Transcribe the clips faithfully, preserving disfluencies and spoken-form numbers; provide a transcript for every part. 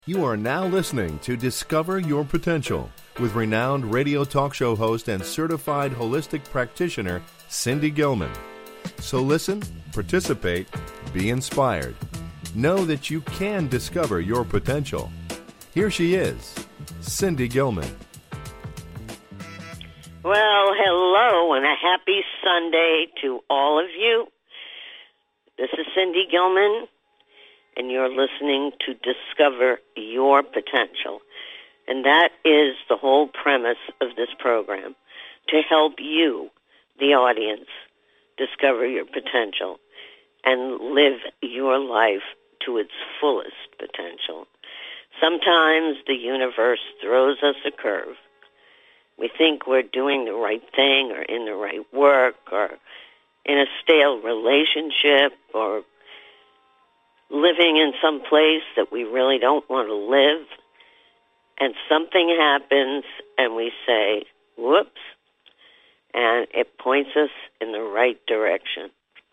You are now listening to Discover Your Potential with renowned radio talk show host and certified holistic practitioner, Cindy Gilman. So listen, participate, be inspired. Know that you can discover your potential. Here she is, Cindy Gilman. Well, hello and a happy Sunday to all of you. This is Cindy Gilman, and you're listening to Discover Your Potential. And that is the whole premise of this program, to help you, the audience, discover your potential and live your life to its fullest potential. Sometimes the universe throws us a curve. We think we're doing the right thing or in the right work or in a stale relationship or living in some place that we really don't want to live, and something happens and we say, whoops, and it points us in the right direction.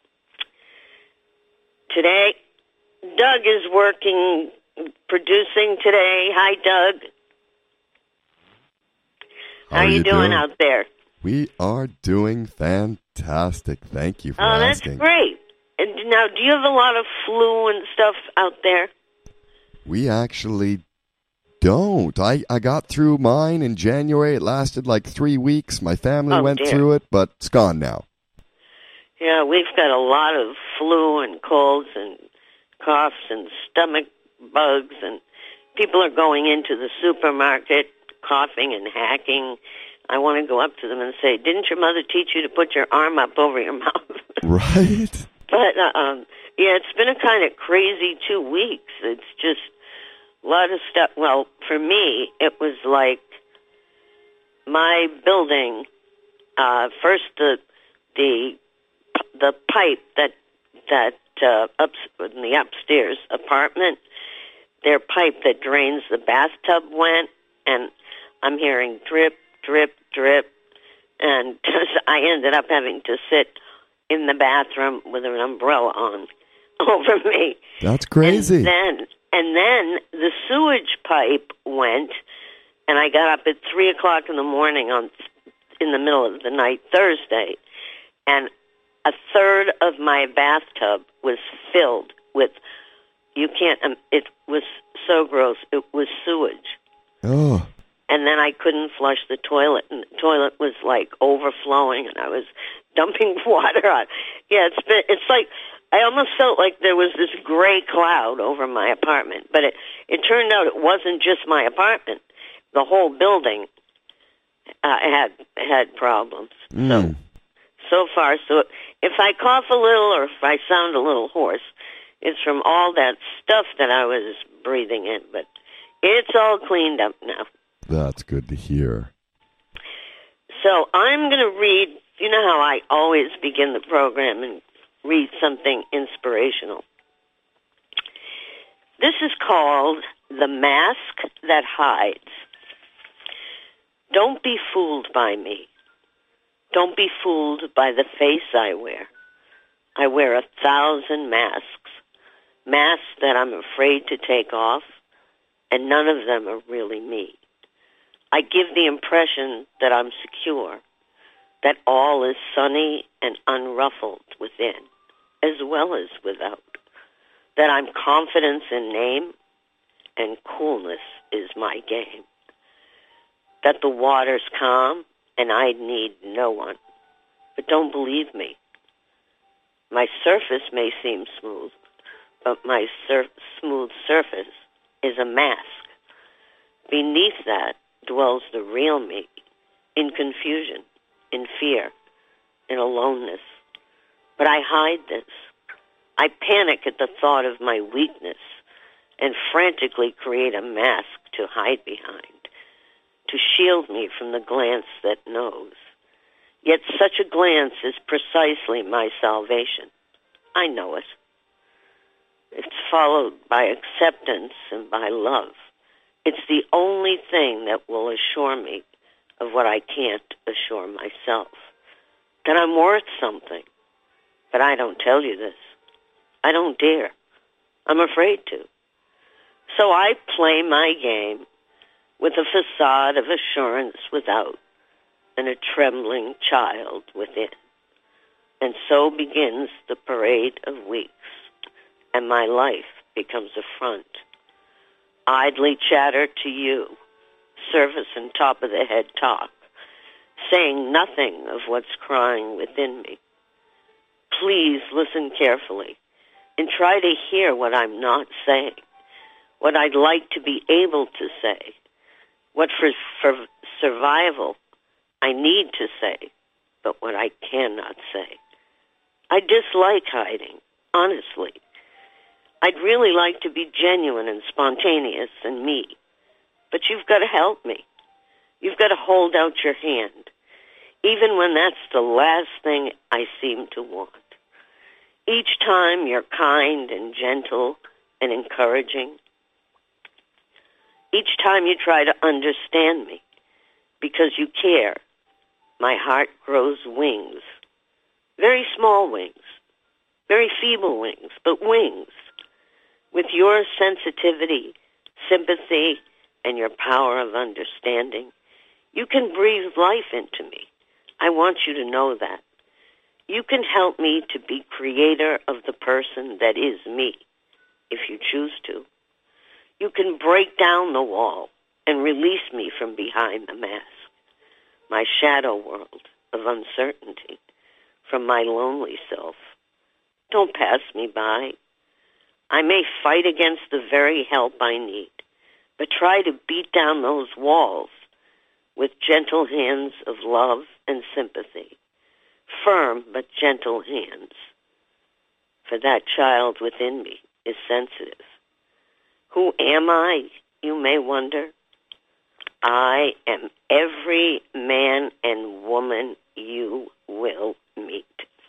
Today, Doug is working, producing today. Hi, Doug. How, How are you, you doing, doing out there? We are doing fantastic. Thank you for oh, asking. Oh, that's great. And now, do you have a lot of flu and stuff out there? We actually don't. I, I got through mine in January. It lasted like three weeks. My family oh, went dear. through it, but it's gone now. Yeah, we've got a lot of flu and colds and coughs and stomach bugs, and people are going into the supermarket coughing and hacking. I want to go up to them and say, didn't your mother teach you to put your arm up over your mouth? Right. But, uh, um, yeah, it's been a kind of crazy two weeks. It's just a lot of stuff. Well, for me, it was like my building, uh, first the the the pipe that, that uh, up, in the upstairs apartment, their pipe that drains the bathtub went, and I'm hearing drip, drip, drip, and I ended up having to sit in the bathroom with an umbrella on over me. That's crazy. And then, and then the sewage pipe went, and I got up at three o'clock in the morning on in the middle of the night Thursday, and a third of my bathtub was filled with. You can't. Um, it was so gross. It was sewage. Oh. And then I couldn't flush the toilet, and the toilet was like overflowing, and I was dumping water on. Yeah, it's been, it's like I almost felt like there was this gray cloud over my apartment, but it it turned out it wasn't just my apartment. The whole building uh, had had problems. Mm. So so far, so if I cough a little or if I sound a little hoarse, it's from all that stuff that I was breathing in. But it's all cleaned up now. That's good to hear. So I'm going to read, you know how I always begin the program and read something inspirational. This is called The Mask That Hides. Don't be fooled by me. Don't be fooled by the face I wear. I wear a thousand masks, masks that I'm afraid to take off, and none of them are really me. I give the impression that I'm secure, that all is sunny and unruffled within, as well as without, that I'm confidence in name and coolness is my game, that the water's calm and I need no one. But don't believe me. My surface may seem smooth, but my sur- smooth surface is a mask. Beneath that dwells the real me, in confusion, in fear, in aloneness. But I hide this. I panic at the thought of my weakness and frantically create a mask to hide behind, to shield me from the glance that knows. Yet such a glance is precisely my salvation. I know it. It's followed by acceptance and by love. It's the only thing that will assure me of what I can't assure myself, that I'm worth something. But I don't tell you this. I don't dare. I'm afraid to. So I play my game with a facade of assurance without and a trembling child within. And so begins the parade of weeks, and my life becomes a front. Idly chatter to you, surface and top-of-the-head talk, saying nothing of what's crying within me. Please listen carefully and try to hear what I'm not saying, what I'd like to be able to say, what for, for survival I need to say, but what I cannot say. I dislike hiding, honestly. I'd really like to be genuine and spontaneous and me, but you've got to help me. You've got to hold out your hand, even when that's the last thing I seem to want. Each time you're kind and gentle and encouraging. Each time you try to understand me because you care, my heart grows wings. Very small wings, very feeble wings, but wings. With your sensitivity, sympathy, and your power of understanding, you can breathe life into me. I want you to know that. You can help me to be creator of the person that is me, if you choose to. You can break down the wall and release me from behind the mask, my shadow world of uncertainty, from my lonely self. Don't pass me by. I may fight against the very help I need, but try to beat down those walls with gentle hands of love and sympathy, firm but gentle hands, for that child within me is sensitive. Who am I, you may wonder? I am every man and woman you will meet.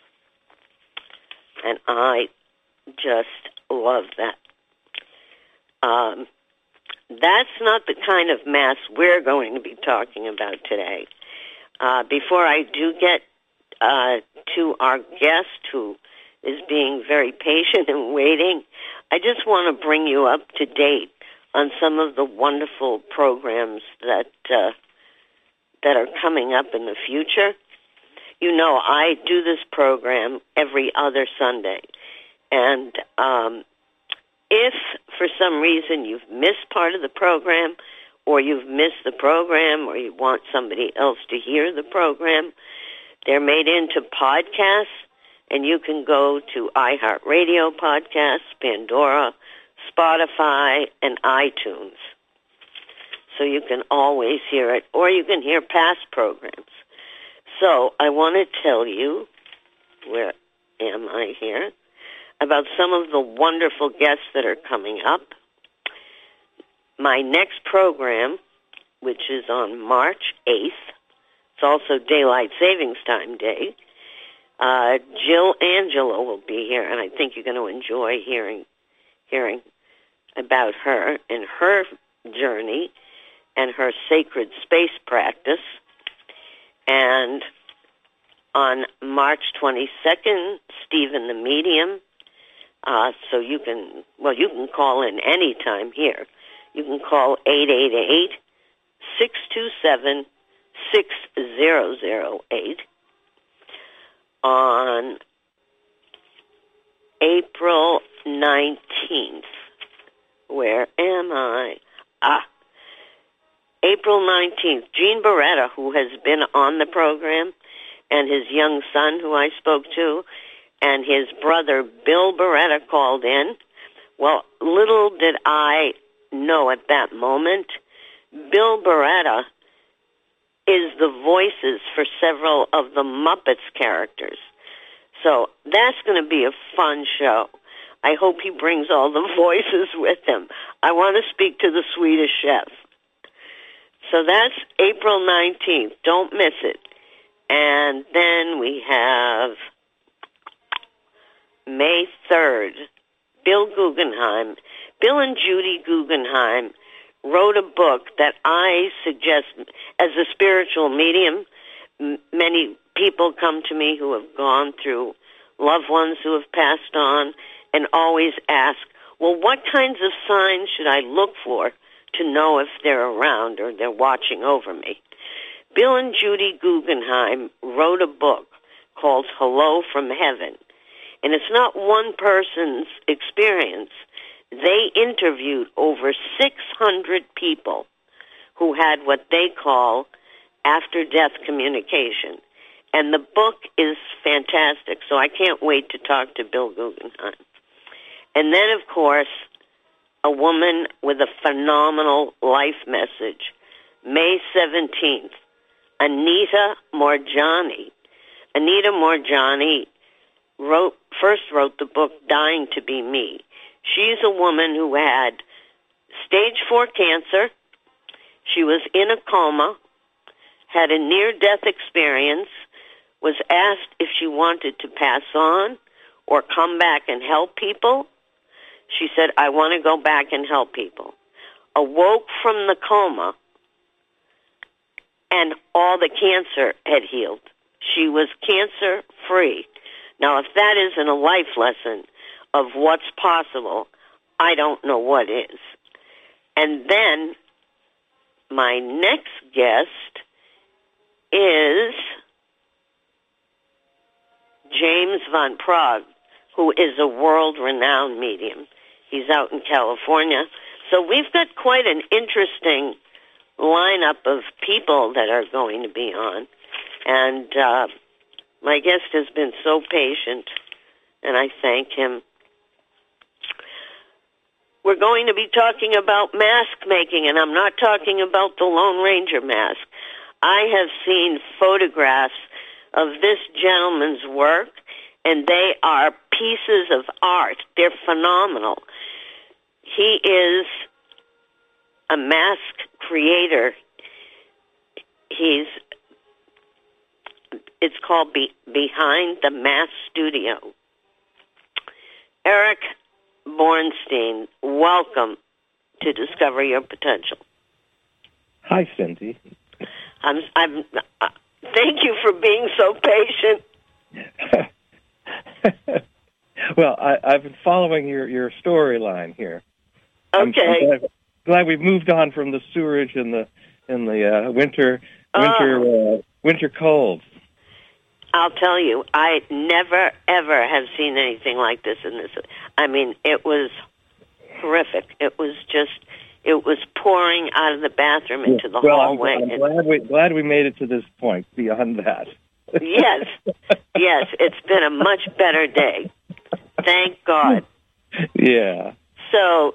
And I just love that. Um, that's not the kind of mass we're going to be talking about today. Uh, before I do get uh, to our guest, who is being very patient and waiting, I just want to bring you up to date on some of the wonderful programs that uh, that are coming up in the future. You know, I do this program every other Sunday. And um, if for some reason you've missed part of the program, or you've missed the program, or you want somebody else to hear the program, they're made into podcasts, and you can go to iHeartRadio podcasts, Pandora, Spotify, and iTunes. So you can always hear it, or you can hear past programs. So I want to tell you, where am I here, about some of the wonderful guests that are coming up. My next program, which is on March eighth, it's also Daylight Savings Time Day, uh, Jill Angelo will be here, and I think you're going to enjoy hearing hearing about her and her journey and her sacred space practice. And on March twenty-second, Stephen the Medium. Uh, so you can, well, you can call in any time here. You can call eight eight eight, six two seven, six zero zero eight. On April nineteenth, where am I? Ah, April nineteenth, Gene Beretta, who has been on the program, and his young son, who I spoke to, and his brother, Bill Beretta, called in. Well, little did I know at that moment, Bill Beretta is the voices for several of the Muppets characters. So that's going to be a fun show. I hope he brings all the voices with him. I want to speak to the Swedish chef. So that's April nineteenth. Don't miss it. And then we have May third, Bill Guggenheim. Bill and Judy Guggenheim wrote a book that I suggest as a spiritual medium. M- many people come to me who have gone through loved ones who have passed on and always ask, Well, what kinds of signs should I look for to know if they're around or they're watching over me? Bill and Judy Guggenheim wrote a book called Hello from Heaven. And it's not one person's experience. They interviewed over six hundred people who had what they call after-death communication. And the book is fantastic, so I can't wait to talk to Bill Guggenheim. And then, of course, a woman with a phenomenal life message, May seventeenth, Anita Moorjani. Anita Moorjani wrote, first wrote the book Dying to Be Me. She's a woman who had stage four cancer. She was in a coma, had a near-death experience, was asked if she wanted to pass on or come back and help people. She said, I want to go back and help people. Awoke from the coma, and all the cancer had healed. She was cancer-free. Now, if that isn't a life lesson of what's possible, I don't know what is. And then my next guest is James Van Praagh, who is a world-renowned medium. He's out in California. So we've got quite an interesting lineup of people that are going to be on. And uh, my guest has been so patient, and I thank him. We're going to be talking about mask making, and I'm not talking about the Lone Ranger mask. I have seen photographs of this gentleman's work, and they are pieces of art. They're phenomenal. He is a mask creator. He's, it's called Be, Behind the Mask Studio. Eric Bornstein, welcome to Discover Your Potential. Hi, Cindy. I'm, I'm, uh, thank you for being so patient. Well, I, I've been following your, your storyline here. Okay. I'm, I'm glad, glad we've moved on from the sewerage and the and the uh, winter winter uh, uh, winter colds. I'll tell you, I never ever have seen anything like this in this. I mean, it was horrific. It was just, it was pouring out of the bathroom into the well, hallway. I'm, I'm glad we glad we made it to this point. Beyond that, yes, yes, it's been a much better day. Thank God. Yeah. So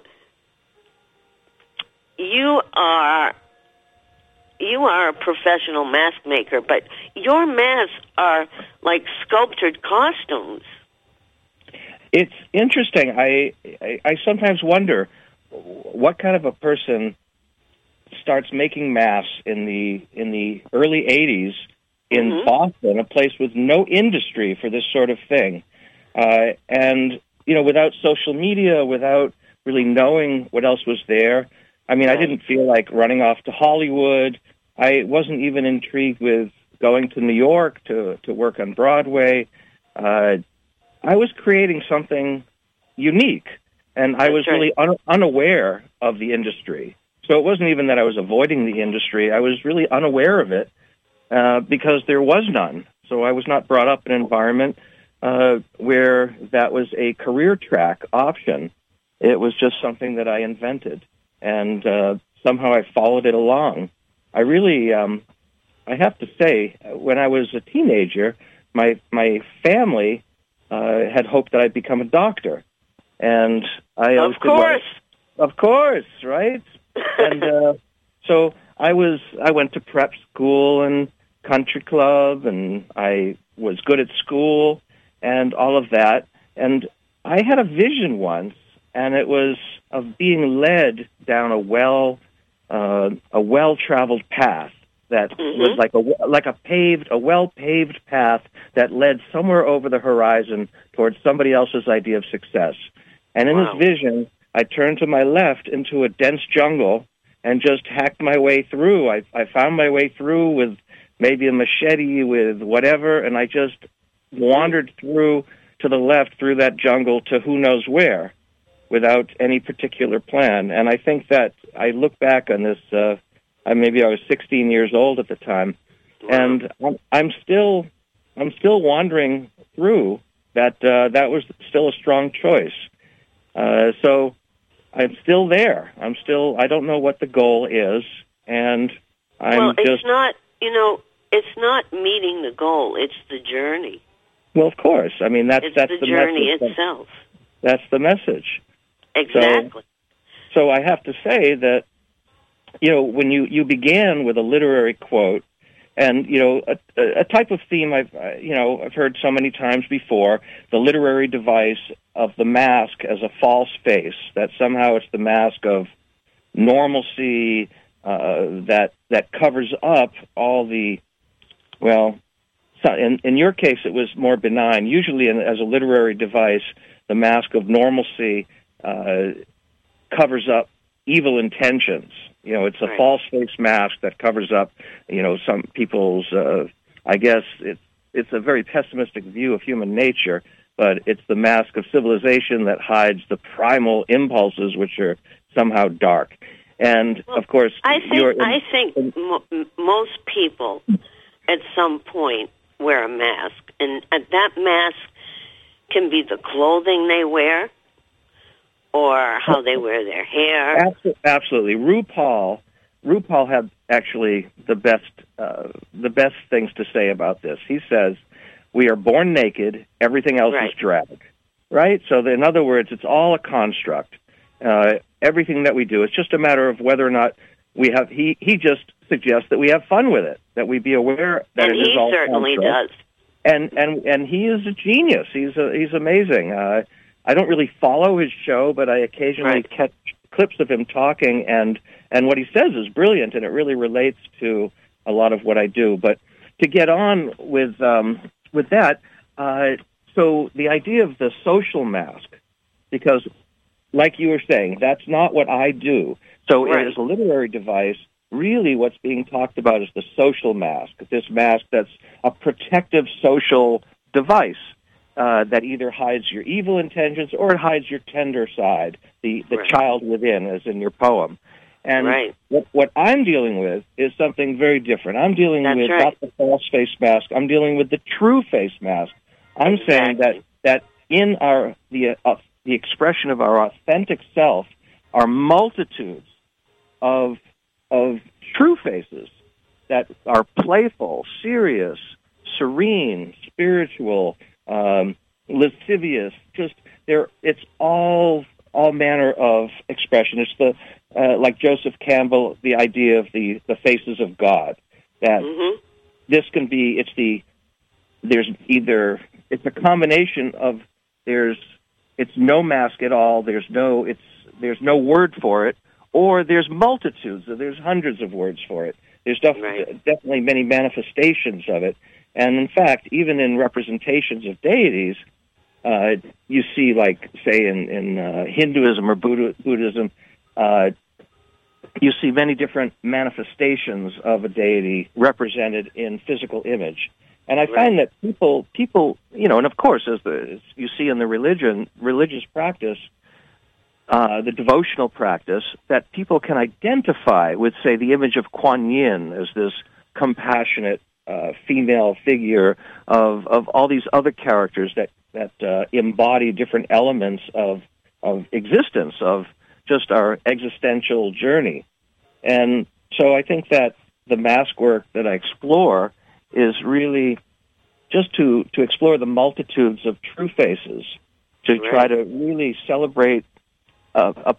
you are you are a professional mask maker, but your masks are like sculptured costumes. It's interesting. I, I I sometimes wonder what kind of a person starts making masks in the in the early eighties in mm-hmm. Boston, a place with no industry for this sort of thing. Uh, and, you know, without social media, without really knowing what else was there, I mean, right. I didn't feel like running off to Hollywood. I wasn't even intrigued with going to New York to, to work on Broadway. Uh, I was creating something unique, and That's I was right. really un- unaware of the industry. So it wasn't even that I was avoiding the industry. I was really unaware of it uh, because there was none. So I was not brought up in an environment Uh, where that was a career track option. It was just something that I invented, and uh, somehow I followed it along. I really, um, I have to say, when I was a teenager, my my family uh, had hoped that I'd become a doctor, and I of course, did, of course, right? and uh, so I was, I went to prep school and country club, and I was good at school. And all of that. And I had a vision once, and it was of being led down a well, uh, a well-traveled path that mm-hmm. was like a like a paved, a well-paved path that led somewhere over the horizon towards somebody else's idea of success. And in wow. this vision, I turned to my left into a dense jungle and just hacked my way through. I, I found my way through with maybe a machete, with whatever, and I just wandered through to the left through that jungle to who knows where without any particular plan. And I think that I look back on this, uh, maybe I was sixteen years old at the time, and I'm, I'm still I'm still wandering through that. Uh, that was still a strong choice. Uh, so I'm still there. I'm still. I don't know what the goal is, and I'm well, it's just not. You know, it's not meeting the goal. It's the journey. Well, of course. I mean, that's it's that's the, the journey message. itself. That's the message. Exactly. So, so I have to say that, you know, when you, you began with a literary quote, and, you know, a, a type of theme I've, uh, you know, I've heard so many times before, the literary device of the mask as a false face, that somehow it's the mask of normalcy uh, that that covers up all the, well, so in, in your case it was more benign. Usually in, as a literary device, the mask of normalcy uh, covers up evil intentions. You know, it's a right. false face mask that covers up, you know, some people's, uh, I guess it's, it's a very pessimistic view of human nature, but it's the mask of civilization that hides the primal impulses, which are somehow dark. And, well, of course, I think, you're in, I think mo- most people at some point wear a mask, and uh, that mask can be the clothing they wear, or how they wear their hair. Absolutely, RuPaul. RuPaul had actually the best, uh, the best things to say about this. He says, "We are born naked; everything else right. is drag." Right. So, in other words, it's all a construct. Uh, everything that we do, it's just a matter of whether or not we have. He he just suggests that we have fun with it, that we be aware that and it is all he certainly construct. does. And and and he is a genius. He's a, he's amazing. Uh, I don't really follow his show, but I occasionally right. catch clips of him talking, and and what he says is brilliant, and it really relates to a lot of what I do. But to get on with um, with that, uh, so the idea of the social mask, because like you were saying, that's not what I do. So right. it is a literary device. Really what's being talked about is the social mask, this mask that's a protective social device uh, that either hides your evil intentions or it hides your tender side, the, the right. child within, as in your poem. And right. what, what I'm dealing with is something very different. I'm dealing that's with right. not the false face mask. I'm dealing with the true face mask. I'm exactly. saying that, that in our the uh, the expression of our authentic self are multitudes of of true faces that are playful, serious, serene, spiritual, um, lascivious. Just there, it's all all manner of expression. It's the uh, like Joseph Campbell, the idea of the the faces of God. That mm-hmm. this can be. It's the there's either it's a combination of there's it's no mask at all. There's no it's there's no word for it. Or there's multitudes, there's hundreds of words for it. There's def- right. definitely many manifestations of it. And in fact, even in representations of deities, uh, you see, like, say, in, in uh, Hinduism or Buddha- Buddhism, uh, you see many different manifestations of a deity represented in physical image. And I right. find that people, people, you know, and of course, as, the, as you see in the religion, religious practice, Uh, the devotional practice, that people can identify with, say, the image of Kuan Yin as this compassionate uh, female figure of, of all these other characters that, that uh, embody different elements of, of existence, of just our existential journey. And so I think that the mask work that I explore is really just to, to explore the multitudes of true faces, to right. try to really celebrate Uh, uh,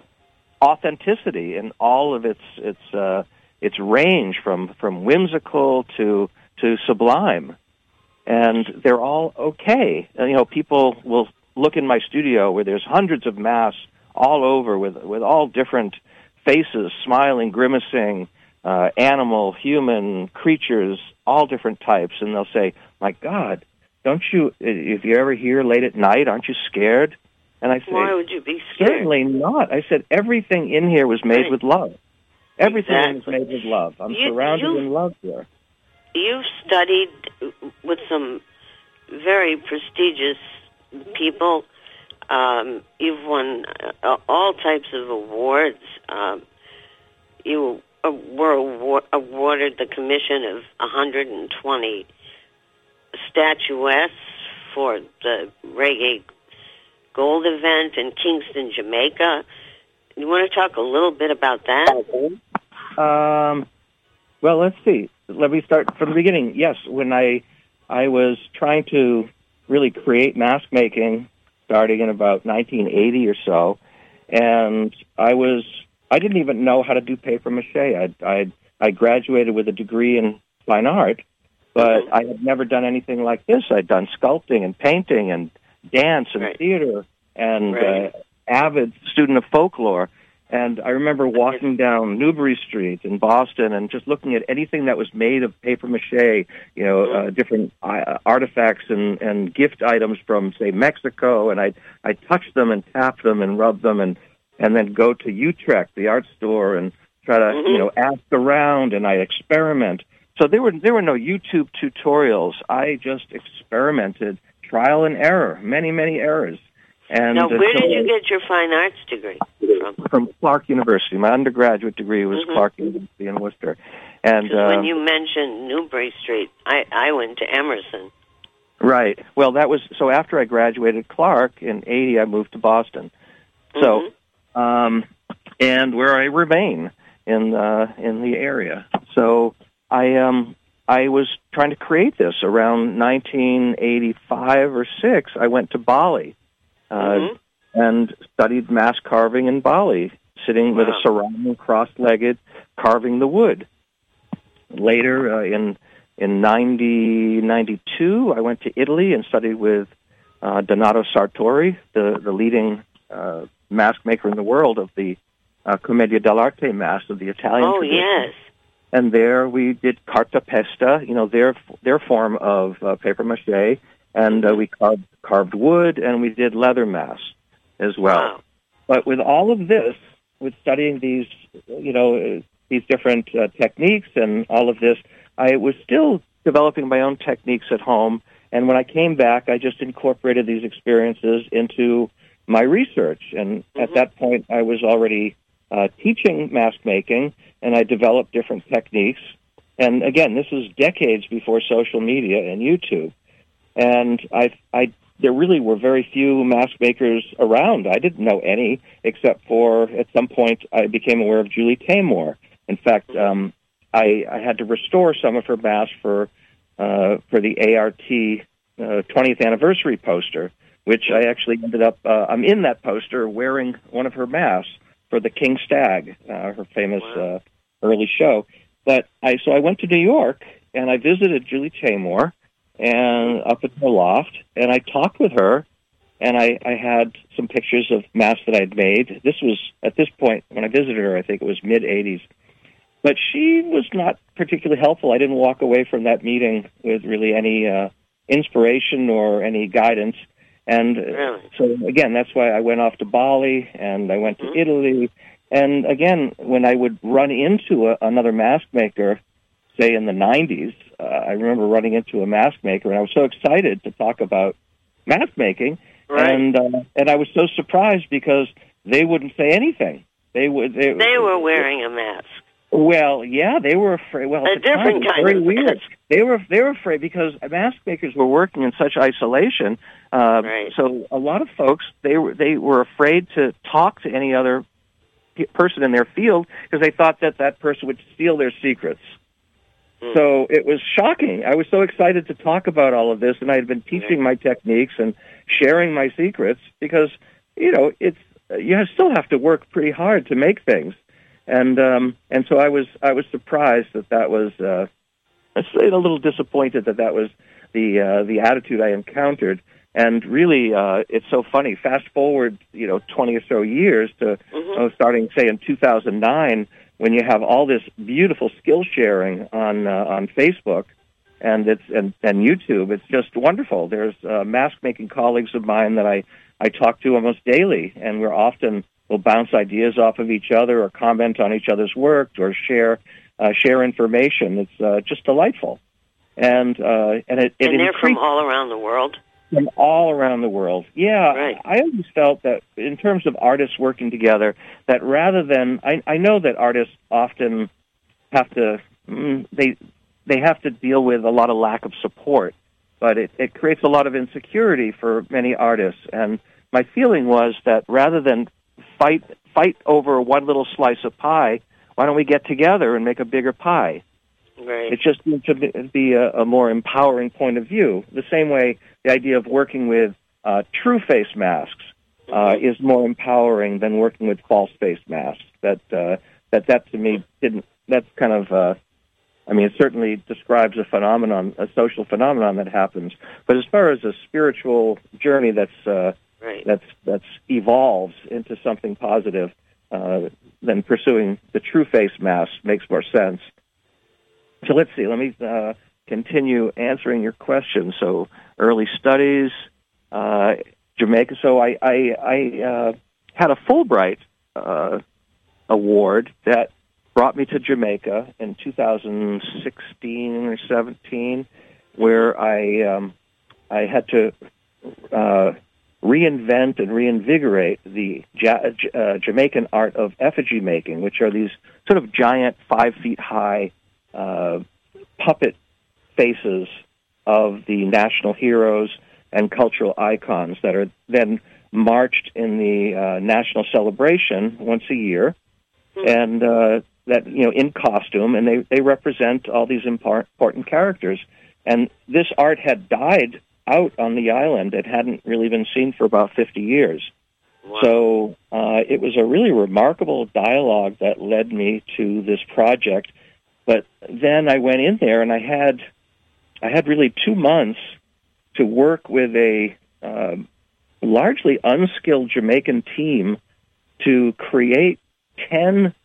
authenticity in all of its its uh, its range, from, from whimsical to to sublime, and they're all okay. And, you know, people will look in my studio where there's hundreds of masks all over with with all different faces, smiling, grimacing, uh, animal, human, creatures, all different types, and they'll say, "My God, don't you? If you're ever here late at night, aren't you scared?" And I say, why would you be scared? Certainly not. I said, everything in here was made right. with love. Everything exactly. was made with love. I'm you, surrounded you, in love here. You've studied with some very prestigious people. Um, you've won uh, all types of awards. Um, you uh, were award- awarded the commission of one hundred twenty statuettes for the Reggae Gold event in Kingston, Jamaica. You want to talk a little bit about that? Um, well, let's see. Let me start from the beginning. Yes, when I I was trying to really create mask making, starting in about nineteen eighty or so, and I was I didn't even know how to do paper mache. I I I graduated with a degree in fine art, but I had never done anything like this. I'd done sculpting and painting and dance and right. theater and right. uh, avid student of folklore. And I remember walking down Newbury Street in Boston and just looking at anything that was made of paper mache, you know, uh, different uh, artifacts and, and gift items from, say, Mexico. And I'd, I'd touch them and tap them and rub them and, and then go to Utrecht, the art store, and try to, mm-hmm. you know, ask around, and I'd experiment. So there were, there were no YouTube tutorials. I just experimented, trial and error, many, many errors. And now, where uh, so did you get your fine arts degree from? From Clark University. My undergraduate degree was mm-hmm. Clark University in Worcester. And uh, when you mentioned Newbury Street, I, I went to Emerson. Right. Well, that was so. After I graduated Clark in eighty, I moved to Boston. So, mm-hmm. um, and where I remain in uh, in the area. So I um I was trying to create this around nineteen eighty-five or six. I went to Bali. Uh, mm-hmm. And studied mask carving in Bali, sitting wow. with a sarong, cross-legged, carving the wood. Later, uh, in in ninety, ninety-two, I went to Italy and studied with uh, Donato Sartori, the, the leading uh, mask maker in the world of the uh, Commedia dell'arte mask of the Italian oh, tradition. Oh, yes. And there we did cartapesta, you know, their their form of uh, paper mache, and uh, we carved, carved wood, and we did leather masks as well. Wow. But with all of this, with studying these, you know, these different uh, techniques and all of this, I was still developing my own techniques at home. And when I came back, I just incorporated these experiences into my research. And mm-hmm. at that point, I was already uh, teaching mask making, and I developed different techniques. And again, this was decades before social media and YouTube. And I, I, there really were very few mask makers around. I didn't know any, except for at some point I became aware of Julie Taymor. In fact, um, I, I had to restore some of her masks for uh, for the A R T uh, twentieth anniversary poster, which I actually ended up. Uh, I'm in that poster wearing one of her masks for the King Stag, uh, her famous uh, early show. But I so I went to New York and I visited Julie Taymor. And up at the loft, and I talked with her, and I, I had some pictures of masks that I'd made. This was, at this point, when I visited her, I think it was mid-eighties. But she was not particularly helpful. I didn't walk away from that meeting with really any uh, inspiration or any guidance. And really? So, again, that's why I went off to Bali, and I went to mm-hmm. Italy. And, again, when I would run into a, another mask maker, say in the nineties, uh, I remember running into a mask maker, and I was so excited to talk about mask making, right. and uh, and I was so surprised because they wouldn't say anything. They would. They, they were wearing a mask. Well, yeah, they were afraid. Well, a different time, kind very of weird. mask. They were they were afraid because mask makers were working in such isolation. Uh, right. So a lot of folks they were they were afraid to talk to any other person in their field because they thought that that person would steal their secrets. So it was shocking. I was so excited to talk about all of this, and I had been teaching my techniques and sharing my secrets because, you know, it's you still have to work pretty hard to make things, and um, and so I was I was surprised that that was uh, a little disappointed that that was the uh, the attitude I encountered, and really uh, it's so funny. Fast forward, you know, twenty or so years to mm-hmm. uh, starting say in two thousand nine. When you have all this beautiful skill sharing on uh, on Facebook and it's and, and YouTube, it's just wonderful. There's uh, mask making colleagues of mine that I, I talk to almost daily, and we're often we'll bounce ideas off of each other or comment on each other's work or share uh, share information. It's uh, just delightful, and uh, and it, it and they're increased- from all around the world. from all around the world. Yeah, right. I always felt that in terms of artists working together, that rather than I, I know that artists often have to mm, they they have to deal with a lot of lack of support, but it, it creates a lot of insecurity for many artists. And my feeling was that rather than fight fight over one little slice of pie, why don't we get together and make a bigger pie? Right. It just seemed to be a, a more empowering point of view. The same way the idea of working with uh, true face masks uh, Mm-hmm. is more empowering than working with false face masks. That uh, that that to me didn't. That's kind of. Uh, I mean, it certainly describes a phenomenon, a social phenomenon that happens. But as far as a spiritual journey that's uh, right. that's that's evolves into something positive, uh, then pursuing the true face mask makes more sense. So let's see. Let me uh, continue answering your question. So early studies, uh, Jamaica. So I I, I uh, had a Fulbright uh, award that brought me to Jamaica in two thousand sixteen or seventeen, where I um, I had to uh, reinvent and reinvigorate the ja- uh, Jamaican art of effigy making, which are these sort of giant, five feet high uh, puppet faces of the national heroes and cultural icons that are then marched in the uh, national celebration once a year, and uh, that, you know, in costume, and they, they represent all these impar- important characters. And this art had died out on the island. It hadn't really been seen for about fifty years. Wow. So uh, it was a really remarkable dialogue that led me to this project. But then I went in there, and I had I had really two months to work with a uh, largely unskilled Jamaican team to create ten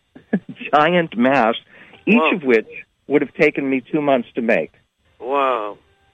giant masks, each Whoa. of which would have taken me two months to make. Wow.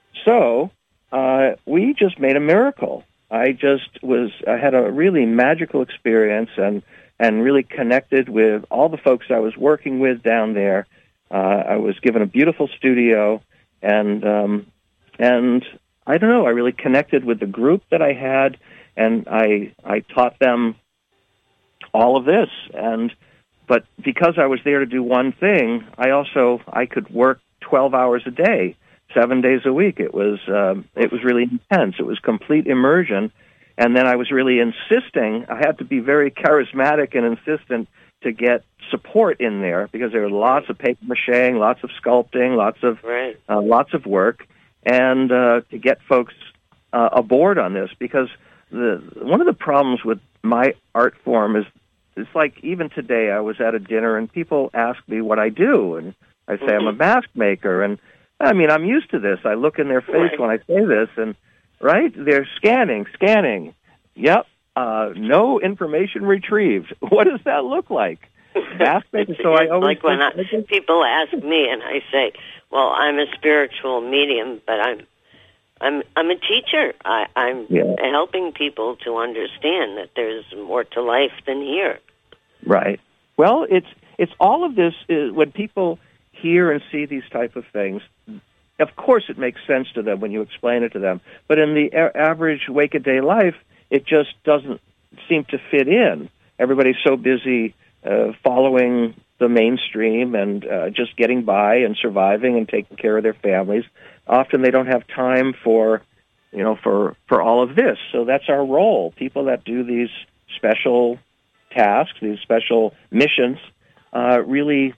So uh, we just made a miracle. I just was I had a really magical experience and and really connected with all the folks I was working with down there. Uh, I was given a beautiful studio, and um, and I don't know. I really connected with the group that I had, and I I taught them all of this. And but because I was there to do one thing, I also I could work twelve hours a day, seven days a week. It was um, it was really intense. It was complete immersion, and then I was really insisting. I had to be very charismatic and insistent to get support in there, because there were lots of paper macheing, lots of sculpting, lots of right. uh, lots of work, and uh, to get folks uh, aboard on this. Because the one of the problems with my art form is it's like even today I was at a dinner and people ask me what I do, and I say mm-hmm. I'm a mask maker, and I mean I'm used to this. I look in their face right. when I say this, and right they're scanning, scanning. Yep. Uh, no information retrieved. What does that look like? Mask maker. So I always like when I, people ask me, and I say, "Well, I'm a spiritual medium, but I'm, I'm, I'm a teacher. I, I'm yeah. helping people to understand that there's more to life than here." Right. Well, it's it's all of this. Is, when people hear and see these type of things, of course, it makes sense to them when you explain it to them. But in the a- average wake-a-day life, it just doesn't seem to fit in. Everybody's so busy uh, following the mainstream and uh, just getting by and surviving and taking care of their families. Often they don't have time for, you know, for, for all of this. So that's our role. People that do these special tasks, these special missions, uh, really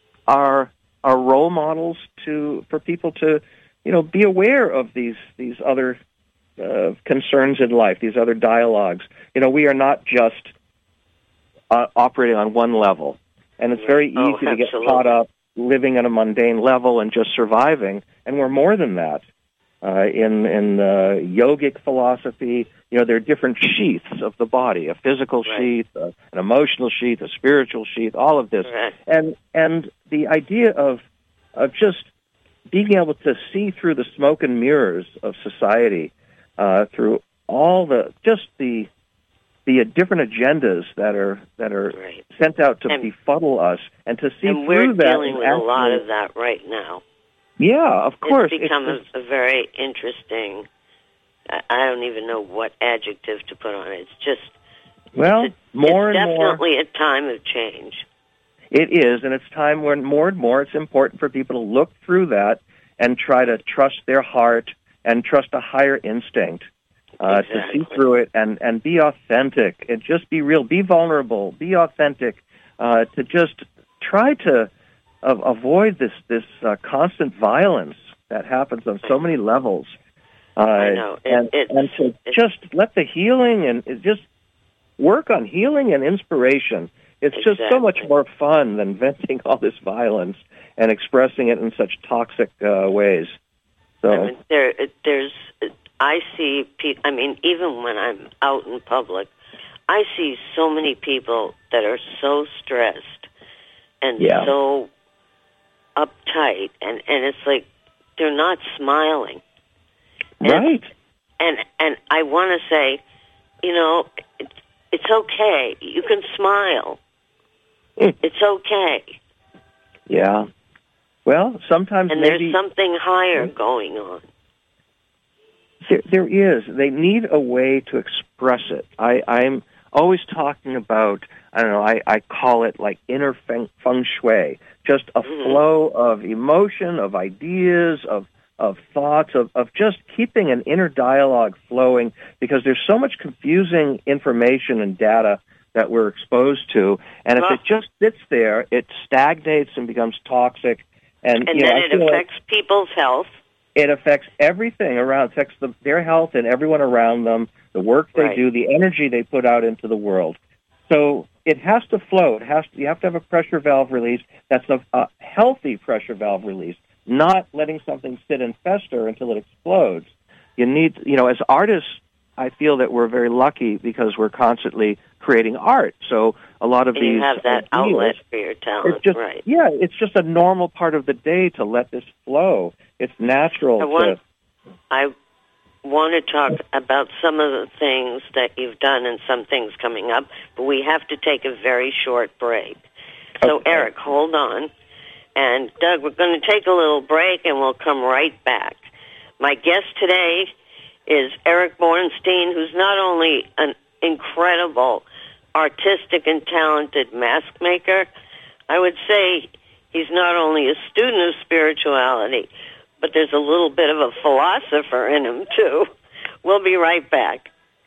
are are role models to for people to, you know, be aware of these these other Uh, concerns in life, these other dialogues. You know, we are not just uh, operating on one level, and it's very easy oh, to get caught up living on a mundane level and just surviving, and we're more than that. Uh, in in uh, yogic philosophy, you know, there are different sheaths of the body, a physical right. sheath, a, an emotional sheath, a spiritual sheath, all of this. Right. And and the idea of of just being able to see through the smoke and mirrors of society, Uh, through all the just the the uh, different agendas that are that are right. sent out to and, befuddle us, and to see and through we're that. dealing with actually, a lot of that right now. Yeah, of course. It's become it's, a, a very interesting I, I don't even know what adjective to put on it. It's just well, it's a, more it's and more. definitely a time of change. It is, and it's time when more and more it's important for people to look through that and try to trust their heart and trust a higher instinct uh, Exactly. to see through it and, and be authentic and just be real, be vulnerable, be authentic, uh, to just try to uh, avoid this, this uh, constant violence that happens on so many levels. Uh, I know. It, and, it's, and to it's, just let the healing and it just work on healing and inspiration. It's just exactly. so much more fun than venting all this violence and expressing it in such toxic uh, ways. So I mean, there, there's, I see, pe- I mean, even when I'm out in public, I see so many people that are so stressed and yeah. so uptight, and, and it's like they're not smiling. And, right. And and I want to say, you know, it, it's okay. You can smile. Mm. It's okay. Yeah. Well, sometimes and maybe there's something higher going on. There, there is. They need a way to express it. I, I'm always talking about, I don't know, I, I call it like inner feng, feng shui, just a mm-hmm. flow of emotion, of ideas, of of thoughts, of, of just keeping an inner dialogue flowing, because there's so much confusing information and data that we're exposed to, and if well, it just sits there, it stagnates and becomes toxic. And, and you then know, it affects like people's health. It affects everything around, it affects the, their health and everyone around them, the work they right. do, the energy they put out into the world. So it has to flow. It has to, you have to have a pressure valve release that's a, a healthy pressure valve release, not letting something sit and fester until it explodes. You need, you know, as artists, I feel that we're very lucky because we're constantly creating art. So a lot of and these you have that ideas, outlet for your talent, it's just, right? Yeah, it's just a normal part of the day to let this flow. It's natural. I want, to, I want to talk about some of the things that you've done and some things coming up, but we have to take a very short break. So, okay. Eric, hold on. And, Doug, we're going to take a little break, and we'll come right back. My guest today is Eric Bornstein, who's not only an incredible artistic and talented mask maker, I would say he's not only a student of spirituality, but there's a little bit of a philosopher in him, too. We'll be right back.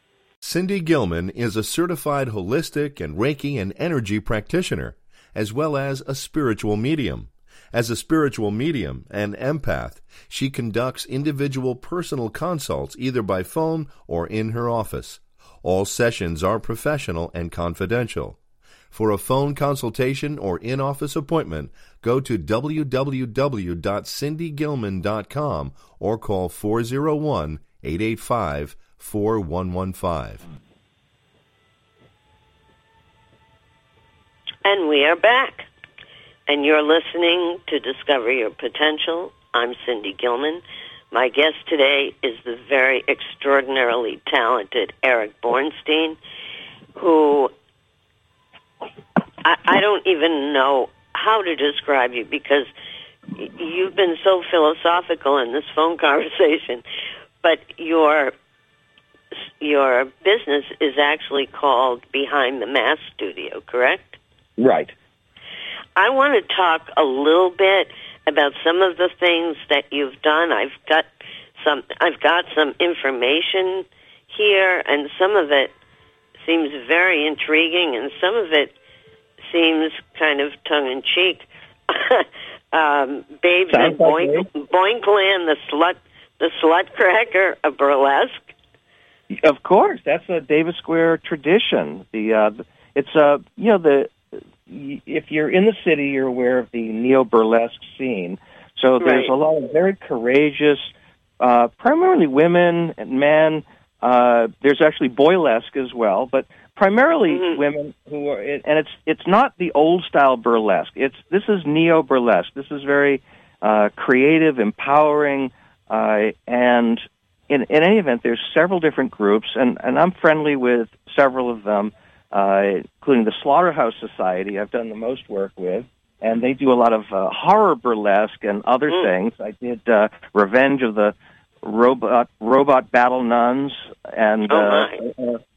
Cindy Gilman is a certified holistic and Reiki and energy practitioner, as well as a spiritual medium. As a spiritual medium and empath, she conducts individual personal consults either by phone or in her office. All sessions are professional and confidential. For a phone consultation or in-office appointment, go to w w w dot cindy gilman dot com or call four oh one, eight eight five, four one one five. And we are back. And you're listening to Discover Your Potential. I'm Cindy Gilman. My guest today is the very extraordinarily talented Eric Bornstein, who I, I don't even know how to describe you, because you've been so philosophical in this phone conversation, but your your business is actually called Behind the Mask Studio, correct? Right. I want to talk a little bit about some of the things that you've done. I've got some I've got some information here, and some of it seems very intriguing, and some of it seems kind of tongue-in-cheek. um, Babes Sounds and like Boink, Boinkland, the slut, the slut cracker, a burlesque. Of course, that's a Davis Square tradition. The uh, it's a uh, you know the if you're in the city, you're aware of the neo-burlesque scene. So there's right. a lot of very courageous, uh, primarily women and men. Uh, there's actually boylesque as well, but primarily mm-hmm. women who are, and it's it's not the old style burlesque. It's this is neo-burlesque. This is very uh, creative, empowering, uh, and in in any event, there's several different groups, and, and I'm friendly with several of them. Uh, including the Slaughterhouse Society, I've done the most work with, and they do a lot of uh, horror burlesque and other mm. things. I did uh, Revenge of the robot robot battle nuns, and Oh, uh, my. uh, uh,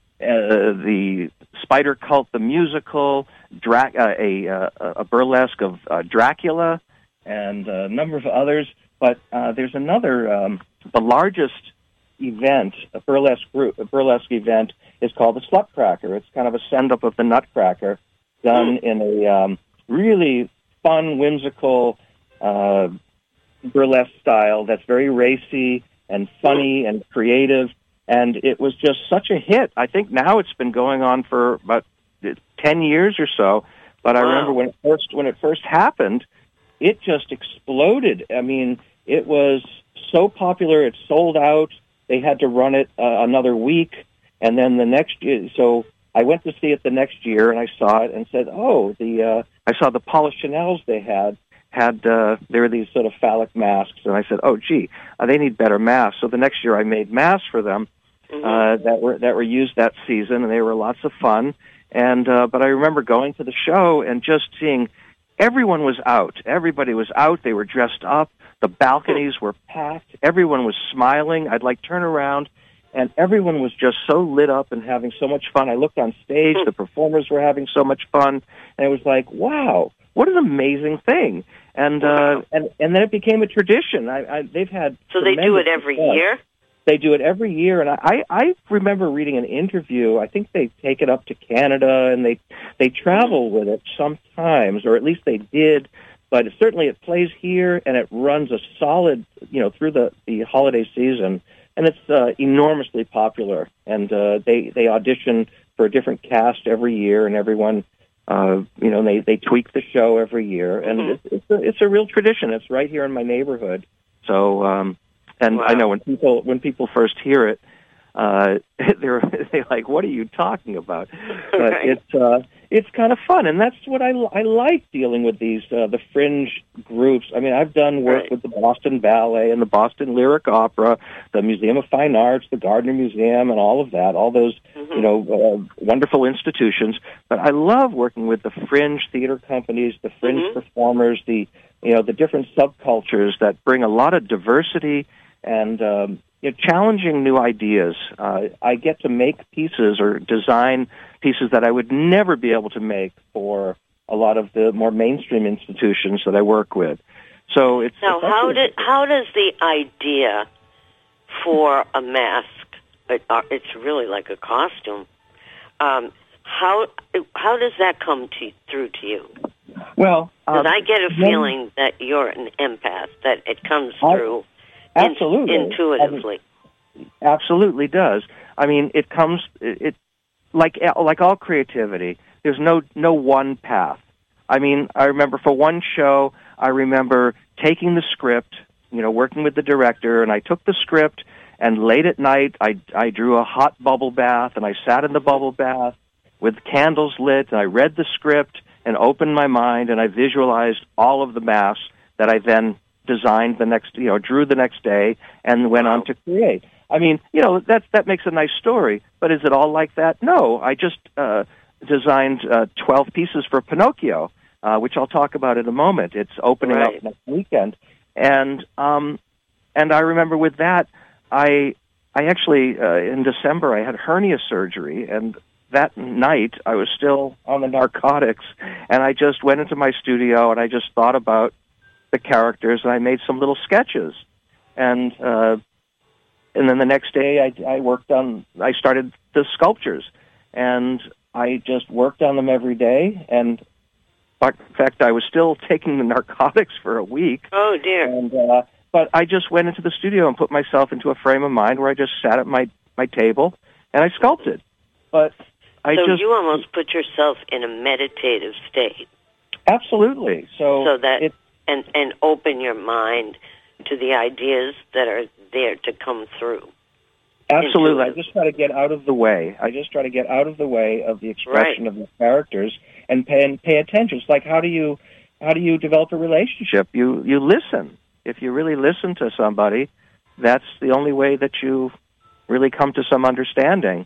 the Spider Cult the musical, Dra- uh, a uh, a burlesque of uh, Dracula, and a number of others. But uh, there's another, um, the largest event, a burlesque group, a burlesque event is called the Slutcracker. It's kind of a send-up of the Nutcracker, done in a um, really fun, whimsical uh, burlesque style that's very racy and funny and creative. And it was just such a hit. I think now it's been going on for about ten years or so. But I Wow. remember when it first when it first happened, it just exploded. I mean, it was so popular. It sold out. They had to run it uh, another week, and then the next year. So I went to see it the next year, and I saw it and said, "Oh, the uh, I saw the Paula Chanels they had had uh, there were these sort of phallic masks," and I said, "Oh, gee, uh, they need better masks." So the next year, I made masks for them Mhm. uh, that were that were used that season, and they were lots of fun. And uh, but I remember going to the show and just seeing everyone was out. Everybody was out. They were dressed up. The balconies were packed. Everyone was smiling. I'd like turn around, and everyone was just so lit up and having so much fun. I looked on stage. The performers were having so much fun, and it was like, wow, what an amazing thing. And uh, and and then it became a tradition. I, I they've had So they do it tremendous every success. year? They do it every year, and I, I remember reading an interview. I think they take it up to Canada, and they they travel with it sometimes, or at least they did. But it, certainly, it plays here, and it runs a solid, you know, through the, the holiday season, and it's uh, enormously popular. And uh, they they audition for a different cast every year, and everyone, uh, you know, they they tweak the show every year, and Mhm. it's it's a, it's a real tradition. It's right here in my neighborhood, so. Um, And Wow. I know when people when people first hear it, uh, they're they like, "What are you talking about?" But Right. it's uh, it's kind of fun, and that's what I I like dealing with these uh, the fringe groups. I mean, I've done work Right. with the Boston Ballet and the Boston Lyric Opera, the Museum of Fine Arts, the Gardner Museum, and all of that. All those Mhm. you know uh, wonderful institutions. But I love working with the fringe theater companies, the fringe Mhm. performers, the you know the different subcultures that bring a lot of diversity and um, you know, challenging new ideas. Uh, I get to make pieces or design pieces that I would never be able to make for a lot of the more mainstream institutions that I work with. So it's Now, it's how actually- did how does the idea for a mask? It, uh, it's really like a costume. Um, how how does that come to through to you? well, Because uh, I get a then- feeling that you're an empath, that it comes I- through absolutely in, intuitively. Absolutely does. I mean, it comes it, it like like all creativity. There's no no one path. I mean, I remember for one show, I remember taking the script, you know, working with the director, and I took the script, and late at night, I I drew a hot bubble bath, and I sat in the bubble bath with candles lit, and I read the script and opened my mind, and I visualized all of the masks that I then designed the next, you know, drew the next day, and went Wow. on to create. I mean, you know, that that makes a nice story, but is it all like that? No, I just uh, designed uh, twelve pieces for Pinocchio, uh, which I'll talk about in a moment. It's opening Right. up next weekend, and um, and I remember with that, I I actually uh, in December I had hernia surgery, and that night I was still on the narcotics, and I just went into my studio and I just thought about the characters, and I made some little sketches, and uh, and then the next day I, I worked on, I started the sculptures, and I just worked on them every day, and in fact I was still taking the narcotics for a week, Oh dear! and uh, but I just went into the studio and put myself into a frame of mind where I just sat at my, my table and I sculpted, but I So just you almost put yourself in a meditative state, absolutely so so that it, and and open your mind to the ideas that are there to come through. Absolutely. I Intuitive. just try to get out of the way. I just try to get out of the way of the expression of the characters and pay and pay attention. It's like how do you how do you develop a relationship? You you listen. If you really listen to somebody, that's the only way that you really come to some understanding.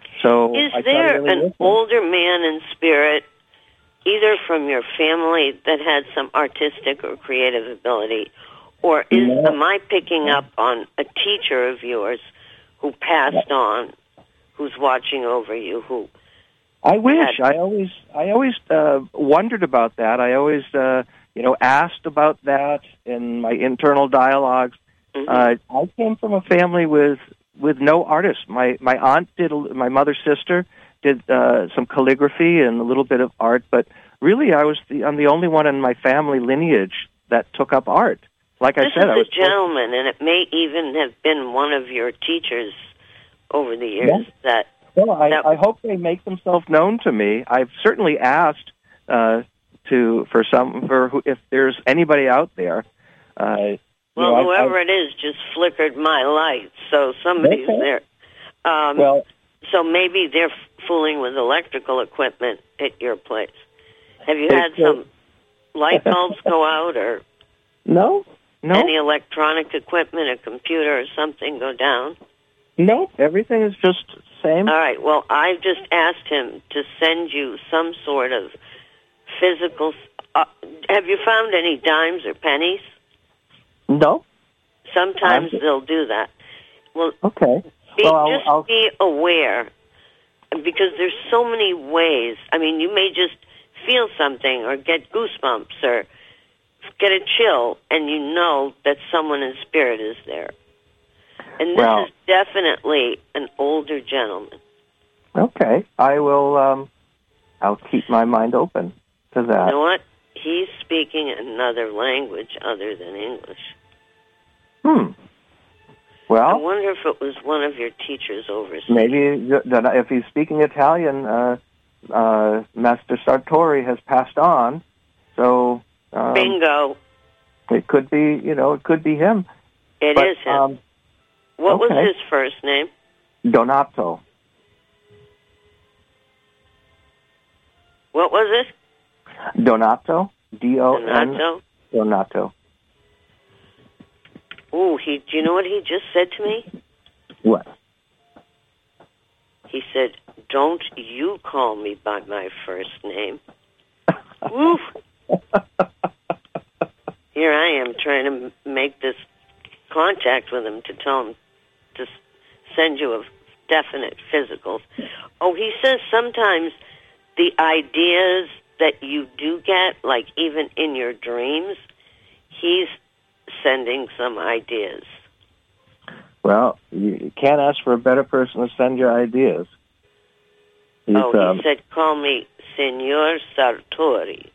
So Is I try there to really an listen. older man in spirit, either from your family that had some artistic or creative ability, Or is No. am I picking up on a teacher of yours who passed on, who's watching over you, who... I wish. had- I always, I always uh, wondered about that. I always, uh, you know, asked about that in my internal dialogues. Mhm. Uh, I came from a family with with no artists. My my aunt did, a- my mother's sister did uh, some calligraphy and a little bit of art, but really, I was the I'm the only one in my family lineage that took up art. Like This I said, is I was a gentleman, and it may even have been one of your teachers over the years Yeah. that... Well, I, That- I hope they make themselves known to me. I've certainly asked uh, to for some for who, if there's anybody out there. Uh, you Well, know, I- whoever I, it is just flickered my light, so somebody's Okay. there. Um, well, so maybe they're f- fooling with electrical equipment at your place. Have you They had could. some light bulbs go out, or no, no, any electronic equipment, a computer or something go down? no. Everything is just same. All right, well, I've just asked him to send you some sort of physical... Uh, have you found any dimes or pennies? No. Sometimes I'm- they'll do that. Well, Okay. be, Well, I'll- just I'll- be aware, because there's so many ways. I mean, you may just feel something or get goosebumps or get a chill, and you know that someone in spirit is there. And this Well- is definitely an older gentleman. Okay. I will. Um, I'll keep my mind open to that. You know what? He's speaking another language other than English. Hmm. I Well, wonder if it was one of your teachers overseas. maybe if he's speaking Italian, uh, uh, Master Sartori has passed on, so um, Bingo. it could be. You know, it could be him. It But, is him. Um, What was okay. his first name? Donato. What was it? Donato. D O N. Donato? Donato. Ooh, he, do you know what he just said to me? What? He said, don't you call me by my first name. Woo! Here I am trying to m- make this contact with him to tell him to s- send you a definite physical. Oh, he says sometimes the ideas that you do get, like even in your dreams, he's sending some ideas. Well, you can't ask for a better person to send your ideas. He's, Oh, he um, said, call me Signor Sartori.